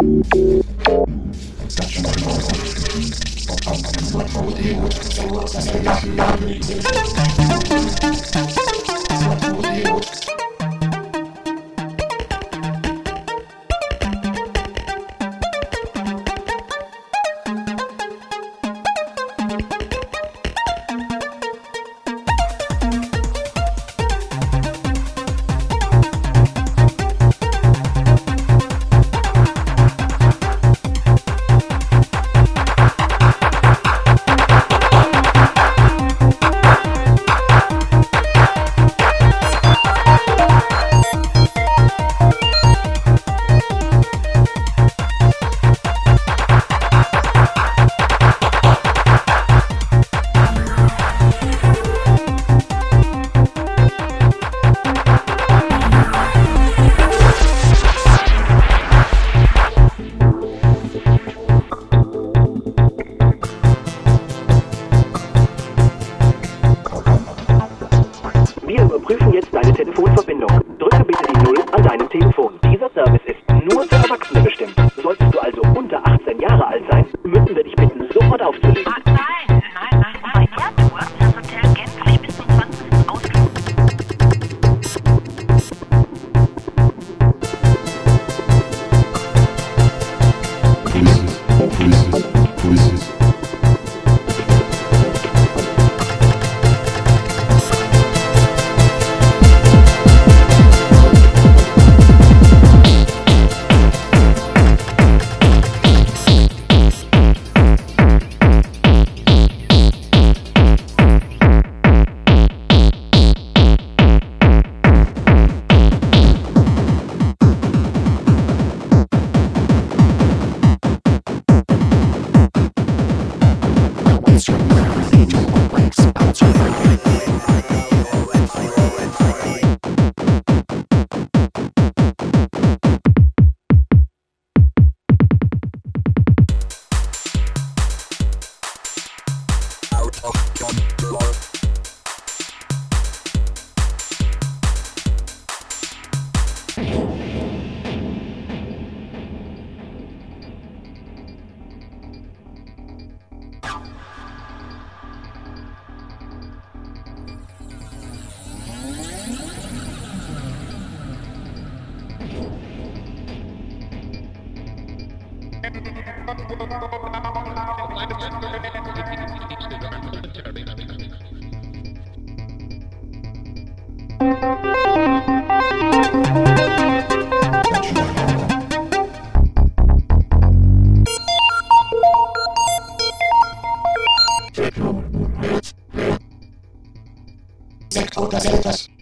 Wir überprüfen jetzt deine Telefonverbindung. Drücke bitte die 0 an deinem Telefon. Dieser Service ist nur für Erwachsene bestimmt. Solltest du also unter 18 Jahre alt sein, müssen wir dich bitten, sofort aufzulegen. Nein. Bei Airtour das Hotel gänzlich bis zum 20. ausgebucht. Sektor des Elters.